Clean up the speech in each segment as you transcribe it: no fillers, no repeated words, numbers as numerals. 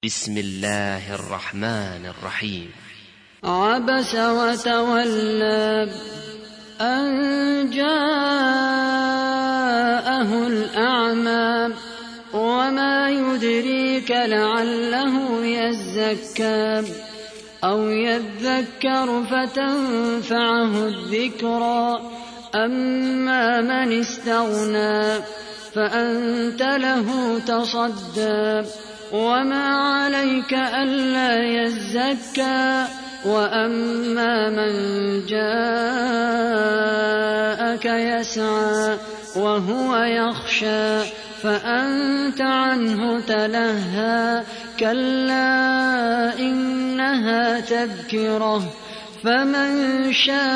بسم الله الرحمن الرحيم. عبس وتولى أن جاءه الأعمى وما يدريك لعله يزكى أو يذكر فتنفعه الذكرى أما من استغنى فأنت له تصدى وما عليك ألا يزكى وأما من جاءك يسعى وهو يخشى فأنت عنه تلهى كلا إنها تذكرة فمن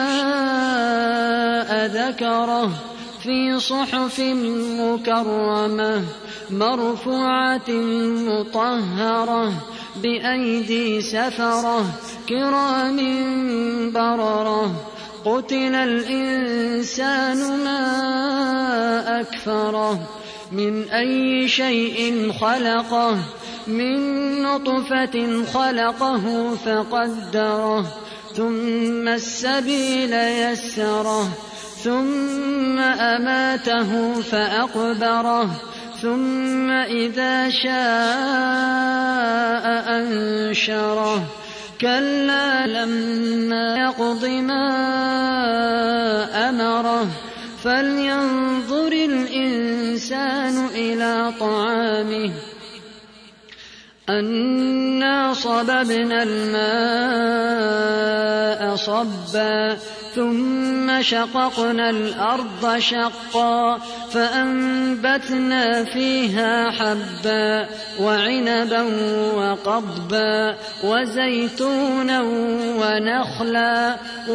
شاء ذكره في صحف مكرمة مرفوعة مطهرة بأيدي سفرة كرام بررة قتل الإنسان ما أكفره من أي شيء خلقه من نطفة خلقه فقدره ثم السبيل يسره ثم أماته فأقبره ثم إذا شاء أنشره كلا لما يقض ما أمره فلينظر الإنسان إلى طعامه أنا صببنا الماء صبا ثم شققنا الأرض شقا فأنبتنا فيها حبا وعنبا وقضبا وزيتونا ونخلا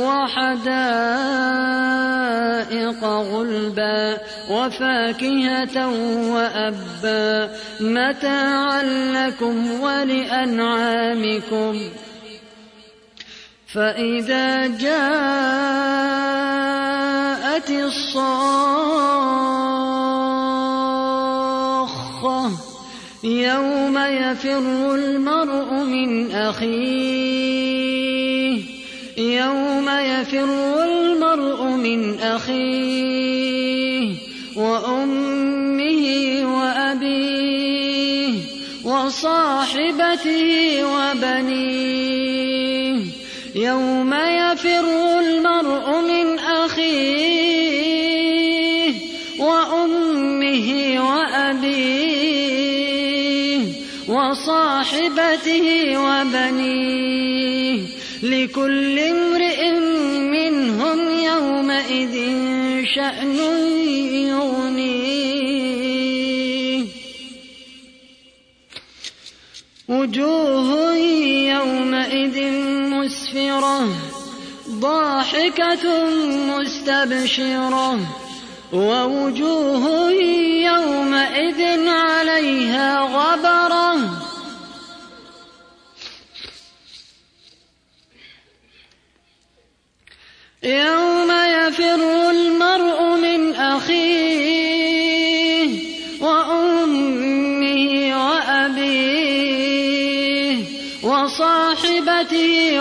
وحدائق غلبا وفاكهة وأبا متاعا لكم ولأنعامكم فإذا جاءت الصاخة يوم يفر المرء من أخيه وأمه وأبيه وصاحبته وبنيه يوم يفر المرء من أخيه وأمه وأبيه وصاحبته وبنيه لكل امرئ منهم يومئذ شأن يغنيه وجوه يومئذ مسفرة ضاحكة مستبشرة ووجوه يومئذ عليها غبرة يوم يفر المرء من أخيه وأمه وأبيه وصاحبته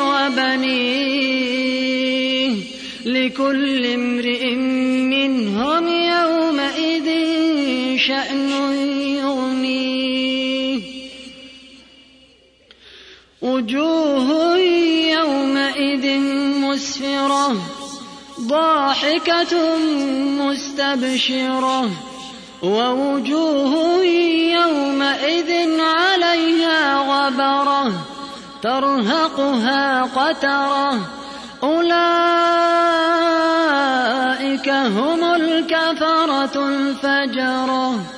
وبنيه لكل امرئ منهم يومئذ شأن يغنيه وجوه يومئذ مسفرة ضاحكة مستبشرة ووجوه يومئذ عليها غبرة ترهقها قترة أولئك هم الكفرة الفجرة.